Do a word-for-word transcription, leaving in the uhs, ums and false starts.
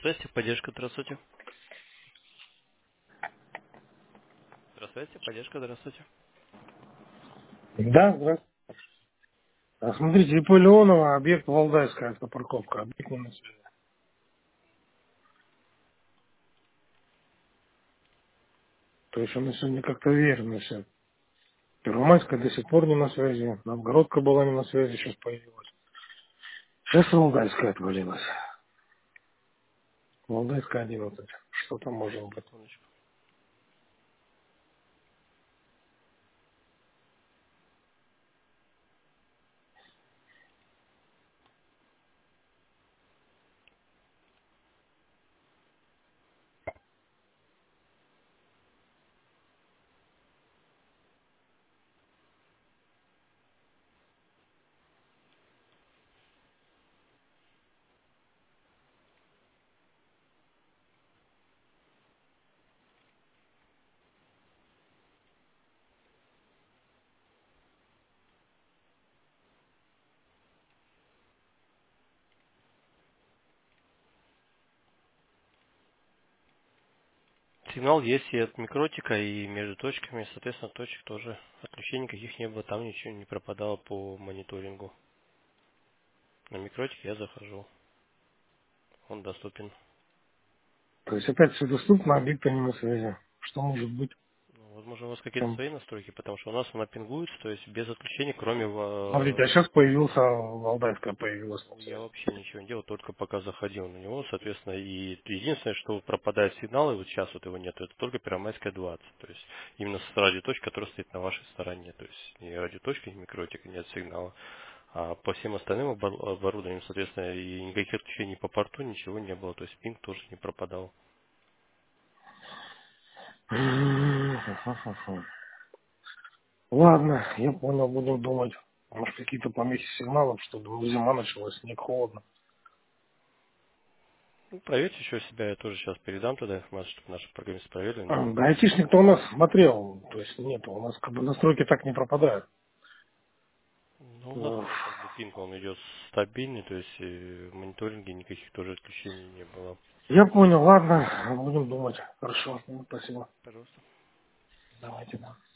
Здравствуйте, поддержка, здравствуйте. Здравствуйте, поддержка, здравствуйте. Да, здравствуйте. А, Смотрите, ИП Леонова, объект Валдайская автопарковка, объект не на связи. То есть она сегодня как-то верно все. Первомайская до сих пор не на связи, Новгородка была не на связи, сейчас появилась. Сейчас Валдайская отвалилась. Валдайская одиннадцать. Что там может быть? Секундочку. Сигнал есть и от микротика, и между точками, соответственно, точек тоже. Отключений никаких не было, там ничего не пропадало по мониторингу. На микротик я захожу, он доступен. То есть опять все доступно, объекта не на связи. Что может быть? Ну, возможно, у вас какие-то Там, свои настройки, потому что у нас она пингуется, то есть без отключений, кроме Смотрите, а э, сейчас появился, Валдайская появилась на я связи. вообще ничего не делал, только пока заходил на него, соответственно, и единственное, что пропадает сигнал, и вот сейчас вот его нет, это только Первомайская двадцать, то есть именно с радиоточки, которая стоит на вашей стороне, то есть ни радиоточки, ни микротика, нет сигнала. А по всем остальным обор- оборудованиям, соответственно, и никаких отключений по порту, ничего не было, то есть пинг тоже не пропадал. Ладно, я понял, будем думать. Может, какие-то помехи сигналов, чтобы ну, зима началась, снег холодно. Ну, проверьте еще себя, я тоже сейчас передам туда информацию, чтобы наши программисты проверили, А, но Да, айтишник-то у нас смотрел, то есть нет, у нас как бы настройки так не пропадают. ну, у нас Э, тоже как бы пинг, он идет стабильный, то есть и в мониторинге никаких тоже отключений не было. Я понял, ладно, будем думать. Хорошо, ну, спасибо. Пожалуйста. Давайте, да.